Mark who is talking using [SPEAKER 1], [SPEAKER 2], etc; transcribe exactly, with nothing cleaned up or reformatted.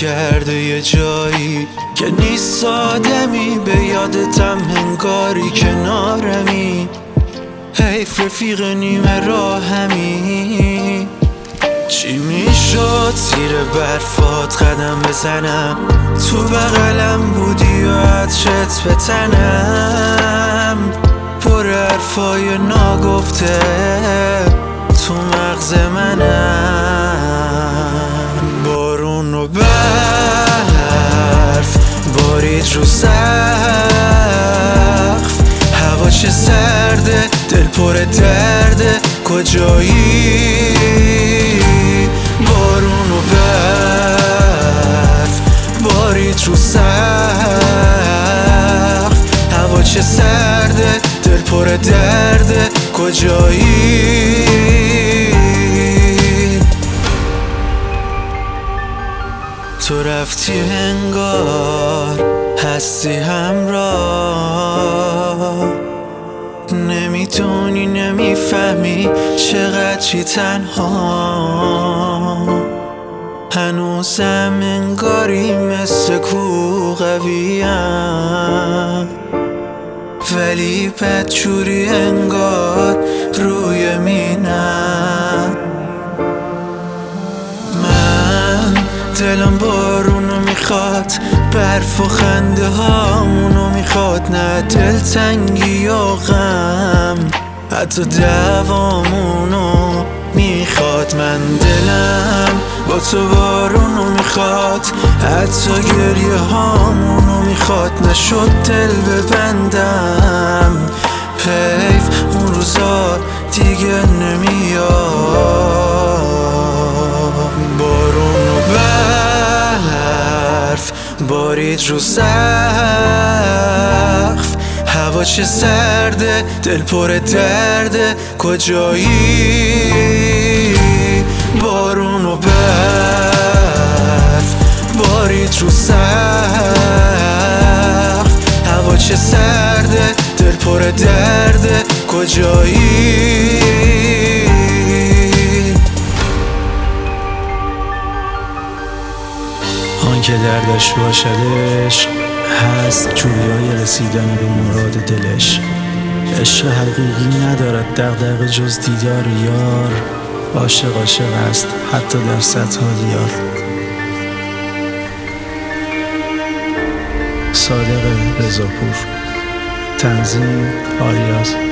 [SPEAKER 1] کرده یه جایی که نیست آدمی، به یادتم هنگاری کنارمی. حیف رفیق نیمه راهمی. چی میشد زیر برفات قدم بزنم، تو بغلم بودی و عطرت به تنم، پر حرفای ناگفته تو مغز منم. بارون و برف بارید رو سقف، هوا چه سرده، دل پر درده، کجایی؟ بارون و برف بارید رو سقف، هوا چه سرده، دل پر درده، کجایی؟ تو رفتی انگار هستی همراه، نمیدونی نمیفهمی چقدر چی تنها. هنوزم انگاری مثل کو قویم، ولی بدجوری انگار روی مینم. من دلم بارونو میخواد، برف و خنده هامونو میخواد، نه دلتنگی و غم، حتی دوامونو میخواد. من دلم با تو بارونو میخواد، حتی گریه هامونو میخواد، نشد دل ببندم. حیف اون روزا دیگه نمیاد. بارون و برف بارید رو سقف، هوا چه سرده، دل پر درده، کجایی؟ بارون و برف بارید رو سقف، هوا چه سرده، دل پر درده، کجایی؟ آنکه دردش باشدش هست جویای رسیدن به مراد دلش. عشق حقیقی ندارد دغدغه جز دیدار یار، عاشق عاشق است حتی در صدها دیار. صادق رضاپور. تنظیم آریاز.